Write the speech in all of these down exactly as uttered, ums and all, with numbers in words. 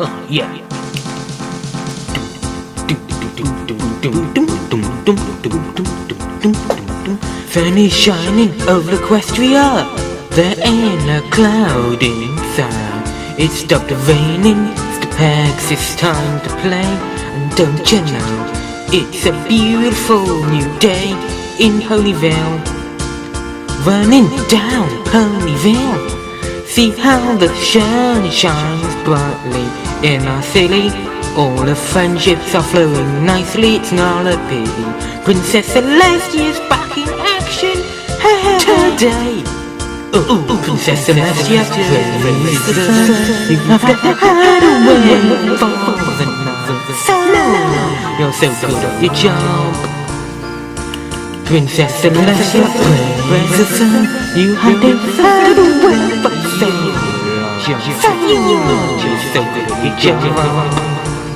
Uh, yeah. Sun is shining over Equestria. There ain't a cloud inside. It stopped raining. It's the Pax. It's time to play. And don't you know, it's a beautiful new day in Ponyville. Running down Ponyville. See how the sun shines brightly in our city. All the friendships are flowing nicely, it's not a pity. Princess Celestia's back in action today. Oh, oh, Princess Celestia, praise the sun. You have to hide away for the night. So long, you're so good at your job. Princess Celestia, praise the sun. You have to hide away for so long. You're so good at your job.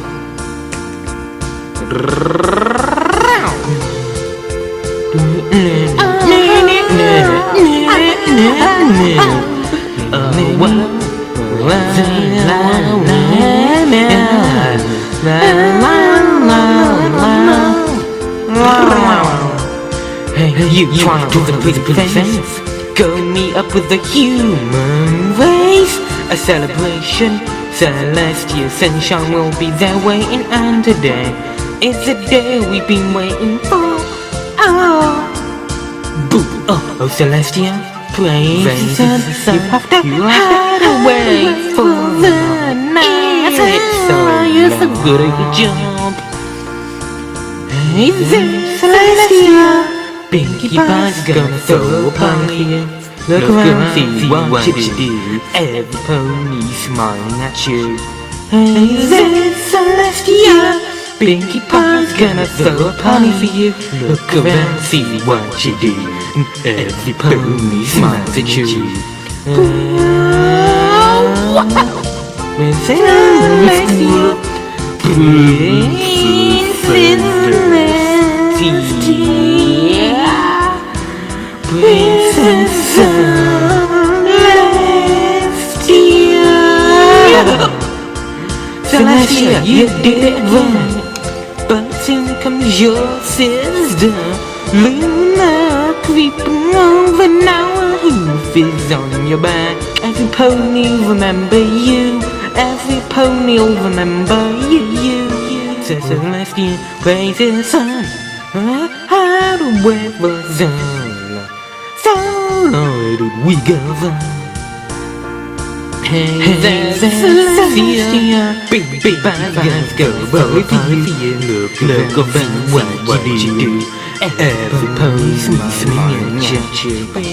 Hey, you trying to the princess? Go meet up with the human race. A celebration. Celestial sunshine will be there waiting, and today is the day we've been waiting for. Oh, boo! Oh, oh, Celestia, praise the sun. You have to hide away for the night. So you're so good at your job. Hey there, Celestia. Pinkie Pie's gonna throw a party. Look around, see what you do. Every pony smiling at you. Hey there, Celestia. Pinkie Pie's gonna throw a party for you. Look around, see what you do. Every pony smiles at you. Princess Celestia. Princess Celestia. Princess Celestia. Celestia, you did it right. But in comes your sister, Luna, creeping over now. A hoof is on your back. Every pony remember you. Every pony will remember you. You, you. Celestia, praise the sun. How the weather's on. So did we go on? Hey there, Celestia. Big, big bad guys go rolling for you. Look, look around what you do. Every pony smiling at you.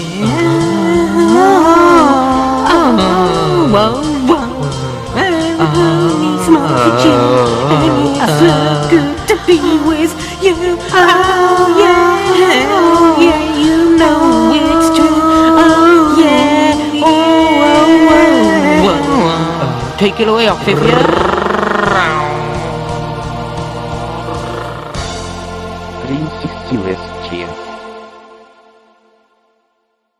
Oh, oh, oh, every pony smiles at you. And it's so good to be with you. Oh yeah, oh yeah, you know it's true. Oh yeah, oh, oh, oh, oh. Take it away, Octavia.